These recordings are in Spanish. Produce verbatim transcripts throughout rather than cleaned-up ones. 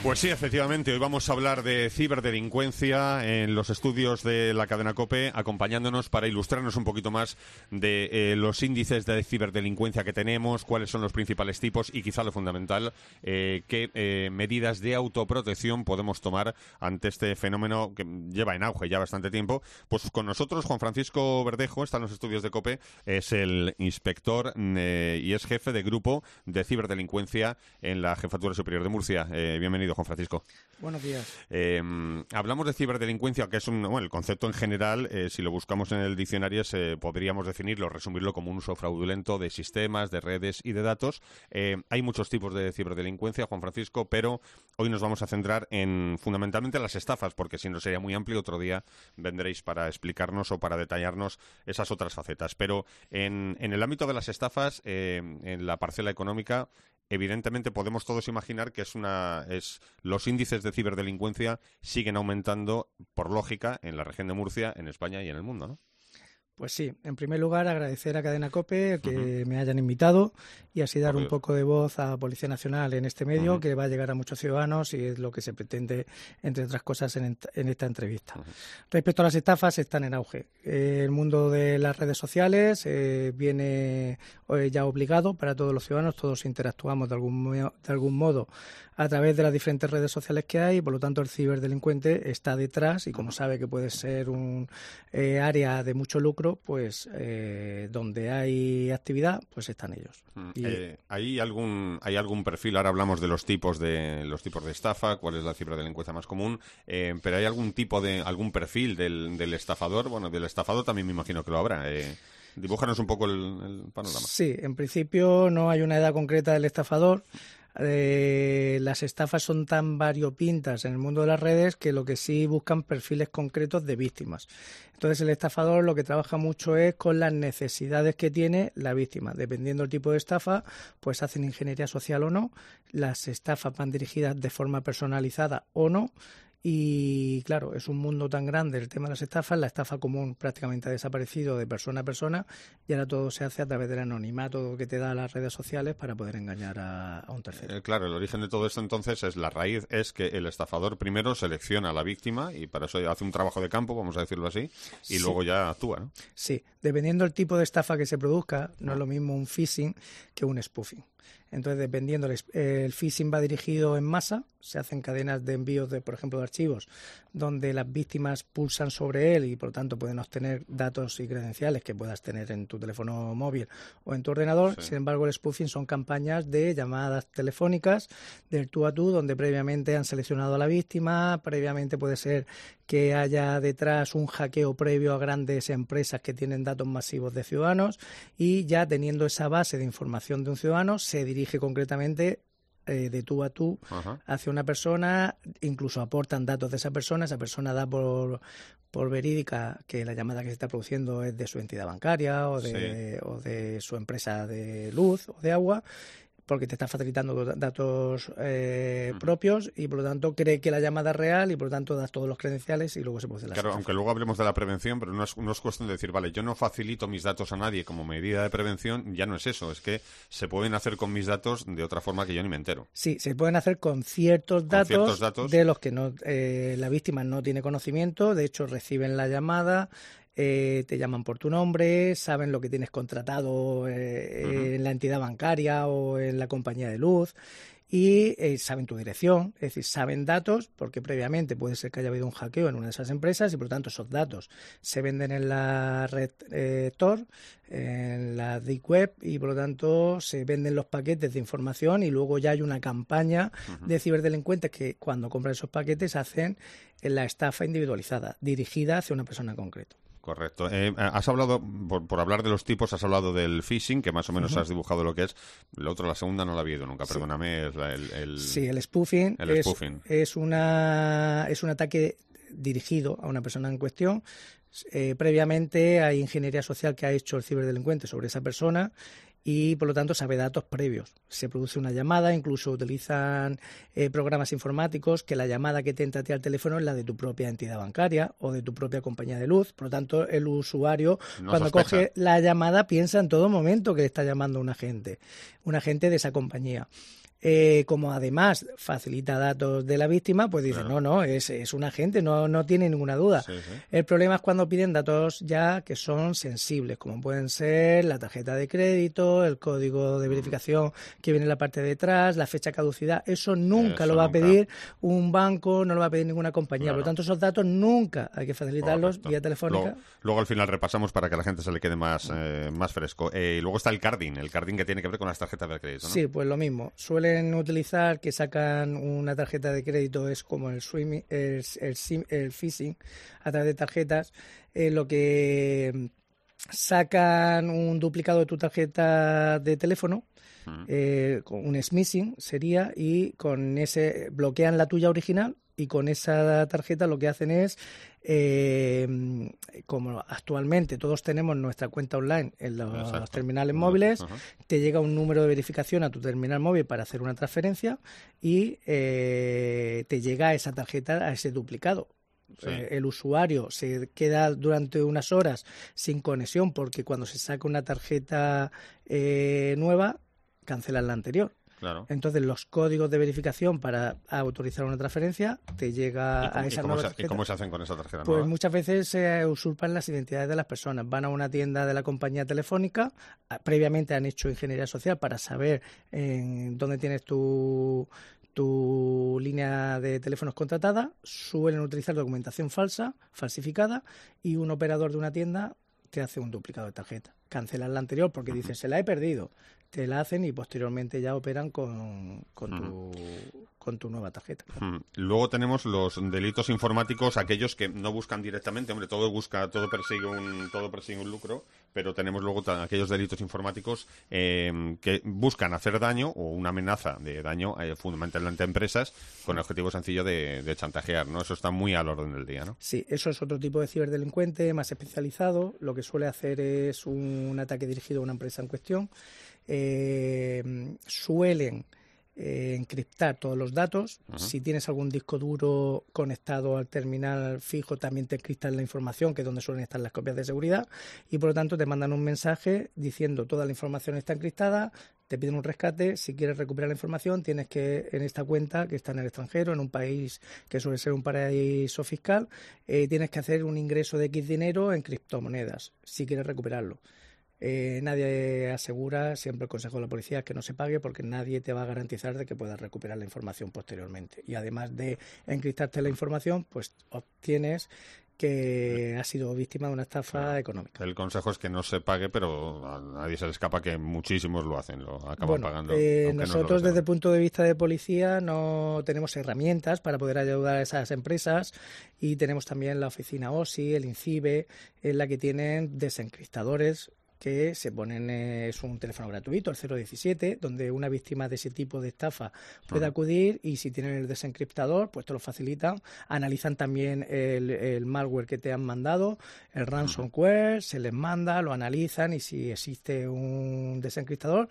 Pues sí, efectivamente, hoy vamos a hablar de ciberdelincuencia en los estudios de la cadena COPE, acompañándonos para ilustrarnos un poquito más de eh, los índices de ciberdelincuencia que tenemos, cuáles son los principales tipos y quizá lo fundamental, eh, qué eh, medidas de autoprotección podemos tomar ante este fenómeno que lleva en auge ya bastante tiempo. Pues con nosotros Juan Francisco Verdejo está en los estudios de COPE, es el inspector eh, y es jefe de grupo de ciberdelincuencia en la Jefatura Superior de Murcia. Eh, bienvenido, Juan Francisco. Buenos días. Eh, hablamos de ciberdelincuencia, que es un, bueno, el concepto en general, eh, si lo buscamos en el diccionario, se, podríamos definirlo, resumirlo como un uso fraudulento de sistemas, de redes y de datos. Eh, hay muchos tipos de ciberdelincuencia, Juan Francisco, pero hoy nos vamos a centrar en fundamentalmente las estafas, porque si no sería muy amplio, otro día vendréis para explicarnos o para detallarnos esas otras facetas. Pero en, en el ámbito de las estafas, eh, en la parcela económica, evidentemente podemos todos imaginar que es una es los índices de ciberdelincuencia siguen aumentando por lógica en la región de Murcia, en España y en el mundo, ¿no? Pues sí, en primer lugar agradecer a Cadena COPE que Uh-huh. me hayan invitado y así dar Obvio. un poco de voz a Policía Nacional en este medio, Uh-huh. que va a llegar a muchos ciudadanos y es lo que se pretende, entre otras cosas, en, en esta entrevista. Uh-huh. Respecto a las estafas, están en auge. Eh, el mundo de las redes sociales eh, viene eh, ya obligado para todos los ciudadanos, todos interactuamos de algún, de algún modo a través de las diferentes redes sociales que hay, por lo tanto el ciberdelincuente está detrás y como sabe que puede ser un eh, área de mucho lucro, pues eh, donde hay actividad, pues están ellos. Mm, Y, eh, ¿hay algún hay algún perfil? Ahora hablamos de los tipos de los tipos de estafa, cuál es la ciberdelincuencia más común, eh, pero ¿hay algún tipo de algún perfil del, del estafador? Bueno, del estafador también me imagino que lo habrá. Eh, dibújanos un poco el, el panorama. Sí, en principio no hay una edad concreta del estafador. Eh, las estafas son tan variopintas en el mundo de las redes que lo que sí buscan perfiles concretos de víctimas. Entonces el estafador lo que trabaja mucho es con las necesidades que tiene la víctima. Dependiendo del tipo de estafa, pues hacen ingeniería social o no. Las estafas van dirigidas de forma personalizada o no. Y claro, es un mundo tan grande el tema de las estafas, la estafa común prácticamente ha desaparecido de persona a persona y ahora todo se hace a través del anonimato que te da las redes sociales para poder engañar a, a un tercero. Eh, claro, el origen de todo esto entonces es la raíz, es que el estafador primero selecciona a la víctima y para eso hace un trabajo de campo, vamos a decirlo así, y Sí. luego ya actúa, ¿no? Sí, dependiendo del tipo de estafa que se produzca, no Ah. es lo mismo un phishing que un spoofing. Entonces, dependiendo, el, el phishing va dirigido en masa, se hacen cadenas de envíos, de, por ejemplo, de archivos, donde las víctimas pulsan sobre él y, por lo tanto, pueden obtener datos y credenciales que puedas tener en tu teléfono móvil o en tu ordenador. Sí. Sin embargo, el spoofing son campañas de llamadas telefónicas del tú a tú, donde previamente han seleccionado a la víctima, previamente puede ser que haya detrás un hackeo previo a grandes empresas que tienen datos masivos de ciudadanos y ya teniendo esa base de información de un ciudadano se dirige concretamente eh, de tú a tú Ajá. hacia una persona, incluso aportan datos de esa persona, esa persona da por, por verídica que la llamada que se está produciendo es de su entidad bancaria o de, Sí. o de su empresa de luz o de agua, porque te está facilitando datos eh, Uh-huh. propios y por lo tanto cree que la llamada es real y por lo tanto das todos los credenciales y luego se produce la Claro, estafa. aunque luego hablemos de la prevención, pero no es, no es cuestión de decir, vale, yo no facilito mis datos a nadie como medida de prevención, ya no es eso, es que se pueden hacer con mis datos de otra forma que yo ni me entero. Sí, se pueden hacer con ciertos, Con datos, ciertos datos. de los que no eh, la víctima no tiene conocimiento, de hecho reciben la llamada, eh, te llaman por tu nombre, saben lo que tienes contratado eh, Uh-huh. en la entidad bancaria o en la compañía de luz y eh, saben tu dirección, es decir, saben datos porque previamente puede ser que haya habido un hackeo en una de esas empresas y por lo tanto esos datos se venden en la red eh, Tor, en la Deep Web y por lo tanto se venden los paquetes de información y luego ya hay una campaña Uh-huh. de ciberdelincuentes que cuando compran esos paquetes hacen la estafa individualizada, dirigida hacia una persona en concreto. Correcto. Eh, has hablado, por, por hablar de los tipos, has hablado del phishing, que más o menos Uh-huh. has dibujado lo que es. Lo otro, la segunda, no la he visto nunca, Sí. perdóname. Es la- el, el... Sí, el spoofing, El es, spoofing. es, una, es un ataque dirigido a una persona en cuestión. Eh, previamente hay ingeniería social que ha hecho el ciberdelincuente sobre esa persona y por lo tanto sabe datos previos. Se produce una llamada, incluso utilizan eh, programas informáticos que la llamada que te entra a ti al teléfono es la de tu propia entidad bancaria o de tu propia compañía de luz. Por lo tanto, el usuario No cuando sospecha. coge la llamada piensa en todo momento que está llamando un agente, un agente de esa compañía. Eh, como además facilita datos de la víctima, pues dice, Claro. no, no, es, es un agente, no, no tiene ninguna duda. Sí, sí. El problema es cuando piden datos ya que son sensibles, como pueden ser la tarjeta de crédito, el código de verificación que viene en la parte de detrás, la fecha de caducidad. Eso nunca Eso lo va nunca. a pedir un banco, no lo va a pedir ninguna compañía. Claro. Por lo tanto, esos datos nunca hay que facilitarlos Correcto. vía telefónica. Luego, luego al final repasamos para que a la gente se le quede más, eh, más fresco. Eh, y luego está el carding, el carding que tiene que ver con las tarjetas de crédito, ¿no? Sí, pues lo mismo. Suelen utilizar que sacan una tarjeta de crédito, es como el swimming, el, el, sim- el phishing a través de tarjetas, eh, lo que sacan un duplicado de tu tarjeta de teléfono, Mm. eh, con un smishing sería, y con ese bloquean la tuya original y con esa tarjeta lo que hacen es, eh, como actualmente todos tenemos nuestra cuenta online en los Exacto. terminales Mm, móviles, ajá. te llega un número de verificación a tu terminal móvil para hacer una transferencia y eh, te llega esa tarjeta, a ese duplicado. Sí. Eh, el usuario se queda durante unas horas sin conexión porque cuando se saca una tarjeta eh, nueva, cancelan la anterior. Claro. Entonces, los códigos de verificación para autorizar una transferencia te llega ¿Y cómo, a y esa cómo nueva se, tarjeta. ¿Y cómo se hacen con esa tarjeta Pues nueva? muchas veces se usurpan las identidades de las personas. Van a una tienda de la compañía telefónica, a- previamente han hecho ingeniería social para saber en dónde tienes tu, tu línea de teléfonos contratada, suelen utilizar documentación falsa, falsificada, y un operador de una tienda te hace un duplicado de tarjeta. Cancelan la anterior porque dicen, se la he perdido. Te la hacen y posteriormente ya operan con, con, tu, con tu nueva tarjeta. Hmm. Luego tenemos los delitos informáticos, aquellos que no buscan directamente, hombre, todo busca, todo persigue un, todo persigue un lucro, pero tenemos luego ta- aquellos delitos informáticos eh, que buscan hacer daño o una amenaza de daño eh, fundamentalmente a empresas con el objetivo sencillo de, de chantajear, ¿no? Eso está muy al orden del día, ¿no? Sí, eso es otro tipo de ciberdelincuente más especializado. Lo que suele hacer es un ataque dirigido a una empresa en cuestión. Eh, suelen eh, encriptar todos los datos. Ujú. Si tienes algún disco duro conectado al terminal fijo, también te encriptan la información, que es donde suelen estar las copias de seguridad, y por lo tanto te mandan un mensaje diciendo toda la información está encriptada, te piden un rescate. Si quieres recuperar la información, tienes que, en esta cuenta que está en el extranjero, en un país que suele ser un paraíso fiscal, eh, tienes que hacer un ingreso de X dinero en criptomonedas si quieres recuperarlo. Eh, nadie asegura, siempre el consejo de la policía es que no se pague porque nadie te va a garantizar de que puedas recuperar la información posteriormente. Y además de encriptarte la información, pues obtienes que has sido víctima de una estafa Claro. económica. El consejo es que no se pague, pero a nadie se le escapa que muchísimos lo hacen, lo acaban Bueno, pagando. eh, aunque no lo nosotros desde el sepan. punto de vista de policía no tenemos herramientas para poder ayudar a esas empresas, y tenemos también la oficina O S I, el INCIBE, en la que tienen desencriptadores que se ponen, eh, es un teléfono gratuito, el cero diecisiete, donde una víctima de ese tipo de estafa puede Ujú. acudir, y si tienen el desencriptador, pues te lo facilitan. Analizan también el, el malware que te han mandado, el ransomware, se les manda, lo analizan, y si existe un desencriptador,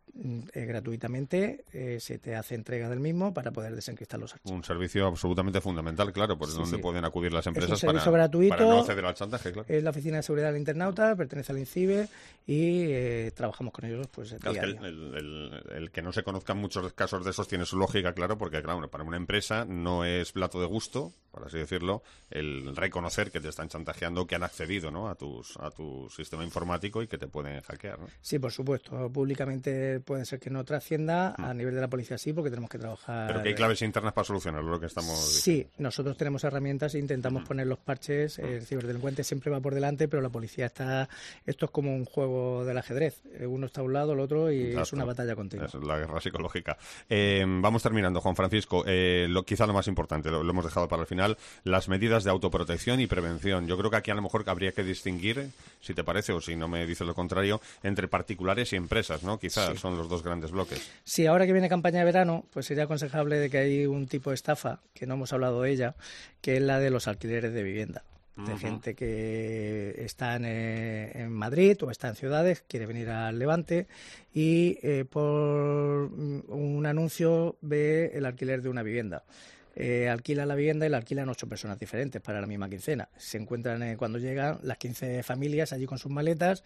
eh, gratuitamente eh, se te hace entrega del mismo para poder desencriptar los archivos. Un servicio absolutamente fundamental, claro, por Sí, donde sí. pueden acudir las Es un empresas servicio para, gratuito. para no acceder al chantaje, claro. Es la Oficina de Seguridad del Internauta, pertenece al INCIBE, y eh, trabajamos con ellos pues día Claro, a es que día. el, el- el- el que no se conozcan muchos casos de esos tiene su lógica, claro, porque claro, para una empresa no es plato de gusto, por así decirlo, el reconocer que te están chantajeando, que han accedido, ¿no?, a tus a tu sistema informático y que te pueden hackear, ¿no? Sí, por supuesto. Públicamente puede ser que no trascienda, a nivel de la policía sí, porque tenemos que trabajar. Pero que hay claves internas para solucionarlo, lo que estamos Sí, diciendo. nosotros tenemos herramientas e intentamos poner los parches. El ciberdelincuente siempre va por delante, pero la policía está. Esto es como un juego del ajedrez. Eh, Uno está a un lado, el otro, y es Exacto. una batalla continua. Es la guerra psicológica. Eh, vamos terminando, Juan Francisco. Eh, lo, quizá lo más importante, lo, lo hemos dejado para el final, las medidas de autoprotección y prevención. Yo creo que aquí a lo mejor habría que distinguir, si te parece o si no me dices lo contrario, entre particulares y empresas, ¿no? Quizás Sí. son los dos grandes bloques. Sí, ahora que viene campaña de verano, pues sería aconsejable de que hay un tipo de estafa, que no hemos hablado de ella, que es la de los alquileres de vivienda. De Ujú. gente que está en, eh, en Madrid o está en ciudades, quiere venir al Levante, y eh, por mm, un anuncio ve el alquiler de una vivienda. Eh, alquila la vivienda y la alquilan ocho personas diferentes para la misma quincena. Se encuentran, eh, cuando llegan las quince familias allí con sus maletas,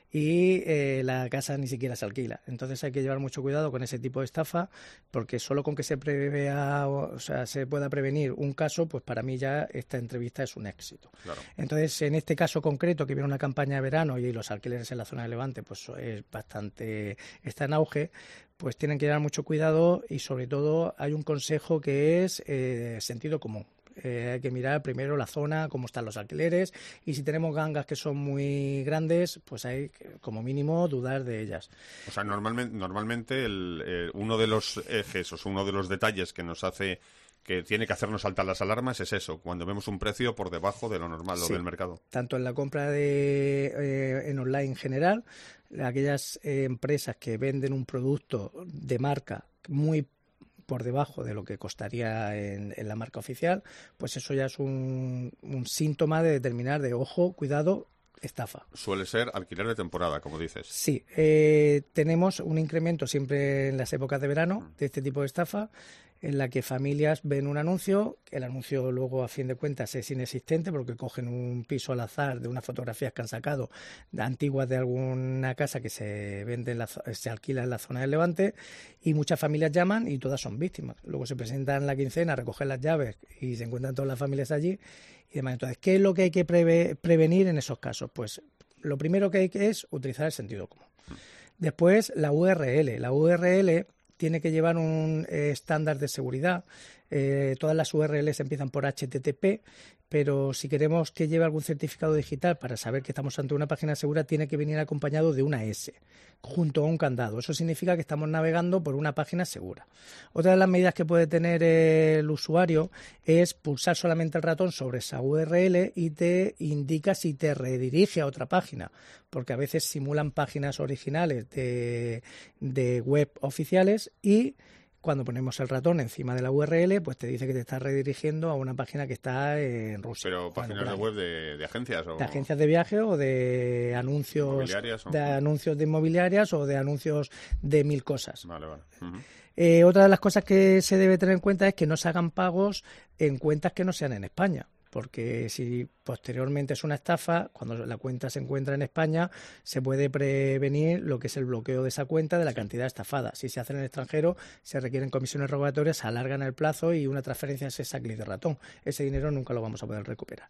y eh, la casa ni siquiera se alquila. Entonces hay que llevar mucho cuidado con ese tipo de estafa, porque solo con que se prevea, o sea, se pueda prevenir un caso, pues para mí ya esta entrevista es un éxito. Claro. Entonces, en este caso concreto, que viene una campaña de verano y los alquileres en la zona de Levante, pues es bastante, está en auge, pues tienen que llevar mucho cuidado y sobre todo hay un consejo que es eh, sentido común. Eh, hay que mirar primero la zona, cómo están los alquileres, y si tenemos gangas que son muy grandes, pues hay que, como mínimo, dudar de ellas. O sea, normalmente, normalmente el, eh, uno de los ejes, o sea, uno de los detalles que nos hace, que tiene que hacernos saltar las alarmas es eso, cuando vemos un precio por debajo de lo normal, Sí, o del mercado. Tanto en la compra de eh, en online en general, aquellas eh, empresas que venden un producto de marca muy por debajo de lo que costaría en, en la marca oficial, pues eso ya es un, un síntoma de determinar de ojo, cuidado, estafa. Suele ser alquiler de temporada, como dices. Sí, eh, tenemos un incremento siempre en las épocas de verano de este tipo de estafa, en la que familias ven un anuncio, el anuncio luego a fin de cuentas es inexistente porque cogen un piso al azar de unas fotografías que han sacado de antiguas de alguna casa que se vende en la, se alquila en la zona del Levante, y muchas familias llaman y todas son víctimas. Luego se presentan la quincena a recoger las llaves y se encuentran todas las familias allí y demás. Entonces, ¿qué es lo que hay que preve, prevenir en esos casos? Pues lo primero que hay que es utilizar el sentido común. Después, la U R L. La U R L tiene que llevar un eh, estándar de seguridad. Eh, todas las U R Ls empiezan por H T T P, pero si queremos que lleve algún certificado digital para saber que estamos ante una página segura, tiene que venir acompañado de una S, junto a un candado. Eso significa que estamos navegando por una página segura. Otra de las medidas que puede tener el usuario es pulsar solamente el ratón sobre esa U R L y te indica si te redirige a otra página, porque a veces simulan páginas originales de, de web oficiales y cuando ponemos el ratón encima de la U R L, pues te dice que te está redirigiendo a una página que está en Rusia. Pero páginas de web de, de agencias o... De agencias de viaje o de anuncios ¿Inmobiliarias o... de anuncios de inmobiliarias o de anuncios de mil cosas. Vale, vale. Uh-huh. Eh, otra de las cosas que se debe tener en cuenta es que no se hagan pagos en cuentas que no sean en España. Porque si posteriormente es una estafa, cuando la cuenta se encuentra en España, se puede prevenir lo que es el bloqueo de esa cuenta de la cantidad estafada. Si se hace en el extranjero, se requieren comisiones rogatorias, se alargan el plazo y una transferencia es esa clic de ratón. Ese dinero nunca lo vamos a poder recuperar.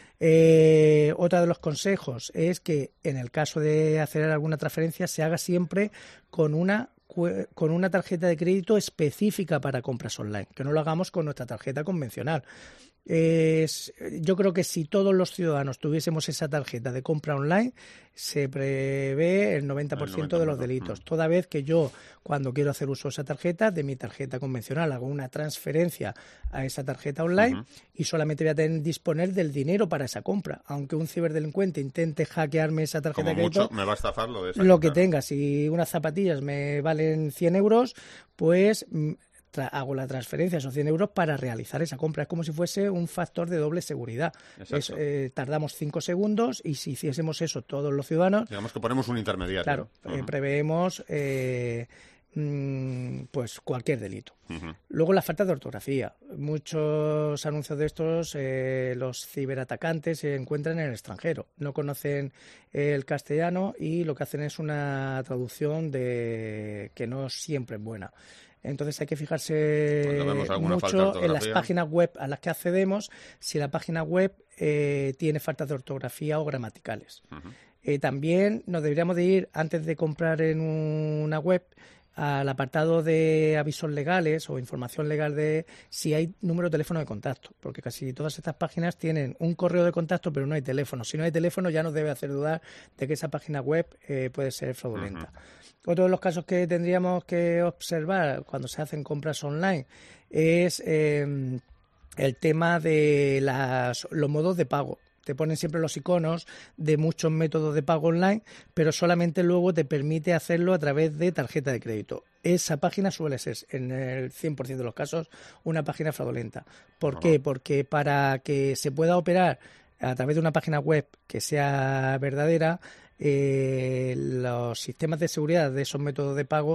Eh, otro de los consejos es que en el caso de hacer alguna transferencia se haga siempre con una con una tarjeta de crédito específica para compras online, que no lo hagamos con nuestra tarjeta convencional. Es, yo creo que si todos los ciudadanos tuviésemos esa tarjeta de compra online, se prevé el noventa por ciento de los delitos. Toda vez que yo, cuando quiero hacer uso de esa tarjeta, de mi tarjeta convencional, hago una transferencia a esa tarjeta online uh-huh. y solamente voy a tener disponer del dinero para esa compra. Aunque un ciberdelincuente intente hackearme esa tarjeta Como de crédito, mucho me va a estafar lo de esa lo compra. que tenga. Si unas zapatillas me valen cien euros, pues hago la transferencia, esos cien euros, para realizar esa compra. Es como si fuese un factor de doble seguridad. Es, eh, tardamos cinco segundos y si hiciésemos eso todos los ciudadanos... Digamos que ponemos un intermediario. Claro, uh-huh. eh, preveemos eh, mmm, pues cualquier delito. Uh-huh. Luego la falta de ortografía. Muchos anuncios de estos, eh, los ciberatacantes se encuentran en el extranjero. No conocen el castellano y lo que hacen es una traducción de que no siempre es buena. Entonces hay que fijarse mucho en las páginas web a las que accedemos, si la página web eh, tiene faltas de ortografía o gramaticales. Uh-huh. Eh, también nos deberíamos de ir, antes de comprar en una web, al apartado de avisos legales o información legal de si hay número de teléfono de contacto, porque casi todas estas páginas tienen un correo de contacto pero no hay teléfono. Si no hay teléfono ya nos debe hacer dudar de que esa página web eh, puede ser fraudulenta. Uh-huh. Otro de los casos que tendríamos que observar cuando se hacen compras online es eh, el tema de las, los modos de pago. Te ponen siempre los iconos de muchos métodos de pago online, pero solamente luego te permite hacerlo a través de tarjeta de crédito. Esa página suele ser, en el cien por ciento de los casos, una página fraudulenta. ¿Por uh-huh. qué? Porque para que se pueda operar a través de una página web que sea verdadera, eh, los sistemas de seguridad de esos métodos de pago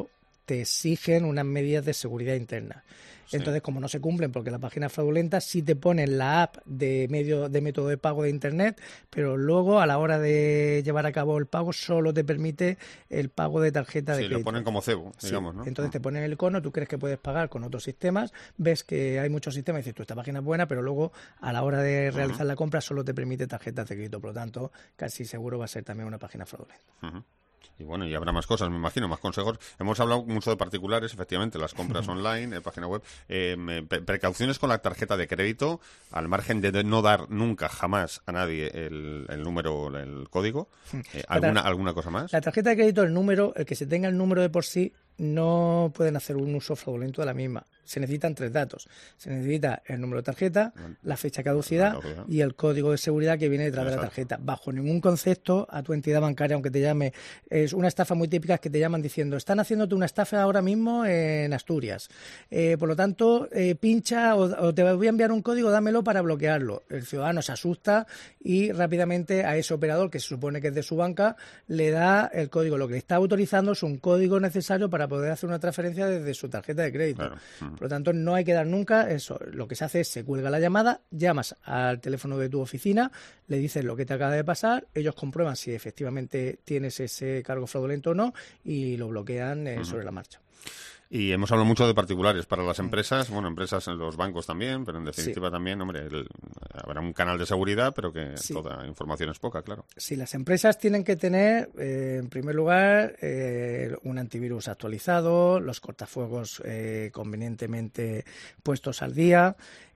te exigen unas medidas de seguridad interna. Sí. Entonces, como no se cumplen porque la página es fraudulenta, sí te ponen la app de medio de método de pago de Internet, pero luego a la hora de llevar a cabo el pago solo te permite el pago de tarjeta de sí, crédito. Sí, lo ponen como cebo, digamos, sí. ¿no? Entonces te ponen el icono, tú crees que puedes pagar con otros sistemas, ves que hay muchos sistemas y dices, tú, esta página es buena, pero luego a la hora de realizar uh-huh. la compra solo te permite tarjetas de crédito. Por lo tanto, casi seguro va a ser también una página fraudulenta. Uh-huh. Y bueno, y habrá más cosas, me imagino, más consejos. Hemos hablado mucho de particulares, efectivamente, las compras online, eh, página web. Eh, pre- precauciones con la tarjeta de crédito, al margen de no dar nunca, jamás a nadie el, el número, el código. Eh, ¿alguna, ¿Alguna cosa más? La tarjeta de crédito, el número, el que se tenga el número de por sí, no pueden hacer un uso fraudulento de la misma. Se necesitan tres datos. Se necesita el número de tarjeta, la fecha de caducidad y el código de seguridad que viene detrás Exacto. de la tarjeta. Bajo ningún concepto, a tu entidad bancaria, aunque te llame, es una estafa muy típica que te llaman diciendo, están haciéndote una estafa ahora mismo en Asturias. Eh, por lo tanto, eh, pincha o, o te voy a enviar un código, dámelo para bloquearlo. El ciudadano se asusta y rápidamente a ese operador, que se supone que es de su banca, le da el código. Lo que le está autorizando es un código necesario para poder hacer una transferencia desde su tarjeta de crédito. Claro. Por lo tanto, no hay que dar nunca eso. Lo que se hace es, se cuelga la llamada, llamas al teléfono de tu oficina, le dices lo que te acaba de pasar, ellos comprueban si efectivamente tienes ese cargo fraudulento o no y lo bloquean eh, uh-huh. sobre la marcha. Y hemos hablado mucho de particulares para las empresas, bueno, empresas en los bancos también, pero en definitiva sí. también, hombre, el, habrá un canal de seguridad, pero que sí. toda información es poca, claro. Sí, las empresas tienen que tener, eh, en primer lugar, eh, un antivirus actualizado, los cortafuegos eh, convenientemente puestos al día,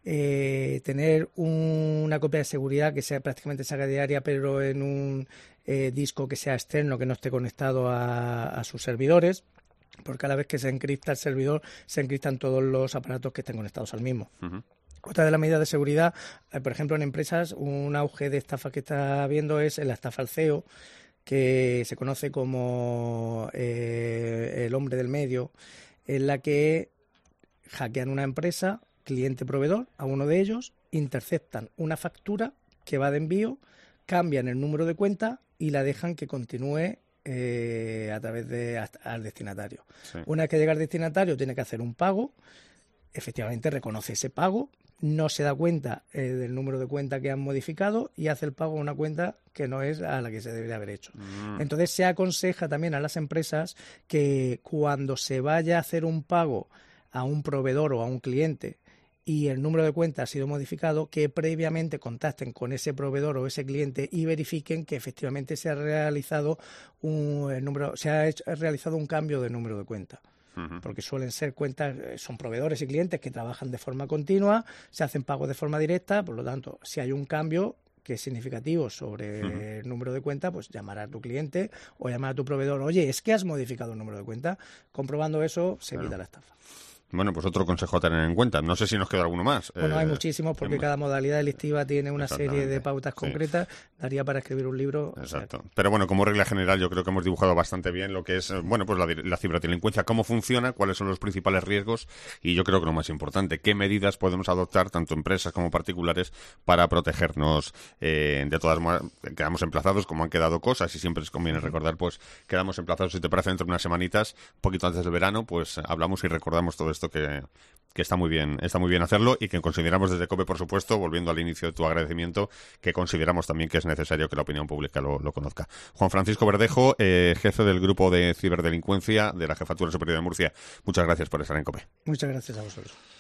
eh, tener un, una copia de seguridad que sea prácticamente saga diaria, pero en un eh, disco que sea externo, que no esté conectado a, a sus servidores. Porque cada vez que se encripta el servidor, se encriptan todos los aparatos que estén conectados al mismo. Uh-huh. Otra de las medidas de seguridad, eh, por ejemplo, en empresas, un auge de estafa que está habiendo es la estafa al C E O, que se conoce como eh, el hombre del medio, en la que hackean una empresa, cliente-proveedor, a uno de ellos, interceptan una factura que va de envío, cambian el número de cuenta y la dejan que continúe Eh, a través de hasta, al destinatario. Sí. Una vez que llega al destinatario tiene que hacer un pago, efectivamente reconoce ese pago, no se da cuenta eh, del número de cuenta que han modificado y hace el pago a una cuenta que no es a la que se debería haber hecho. Mm. Entonces se aconseja también a las empresas que cuando se vaya a hacer un pago a un proveedor o a un cliente y el número de cuenta ha sido modificado, que previamente contacten con ese proveedor o ese cliente y verifiquen que efectivamente se ha realizado un el número, se ha hecho, realizado un cambio de número de cuenta. Uh-huh. Porque suelen ser cuentas, son proveedores y clientes que trabajan de forma continua, se hacen pagos de forma directa, por lo tanto, si hay un cambio que es significativo sobre uh-huh. el número de cuenta, pues llamar a tu cliente o llamar a tu proveedor, oye, es que has modificado el número de cuenta. Comprobando eso, se evita claro. la estafa. Bueno, pues otro consejo a tener en cuenta. No sé si nos queda alguno más. Bueno, eh, hay muchísimos porque cada modalidad delictiva tiene una serie de pautas concretas. Sí. Daría para escribir un libro. Exacto. O sea, pero bueno, como regla general yo creo que hemos dibujado bastante bien lo que es, bueno, pues la, la ciberdelincuencia, cómo funciona, cuáles son los principales riesgos y yo creo que lo más importante, qué medidas podemos adoptar tanto empresas como particulares para protegernos. Eh, de todas maneras, quedamos emplazados como han quedado cosas y siempre les conviene uh-huh. recordar, pues quedamos emplazados, si te parece, dentro de unas semanitas, un poquito antes del verano, pues hablamos y recordamos todo esto que... que está muy bien, está muy bien hacerlo y que consideramos desde COPE, por supuesto, volviendo al inicio de tu agradecimiento, que consideramos también que es necesario que la opinión pública lo, lo conozca. Juan Francisco Verdejo, eh, jefe del Grupo de Ciberdelincuencia de la Jefatura Superior de Murcia, muchas gracias por estar en COPE. Muchas gracias a vosotros.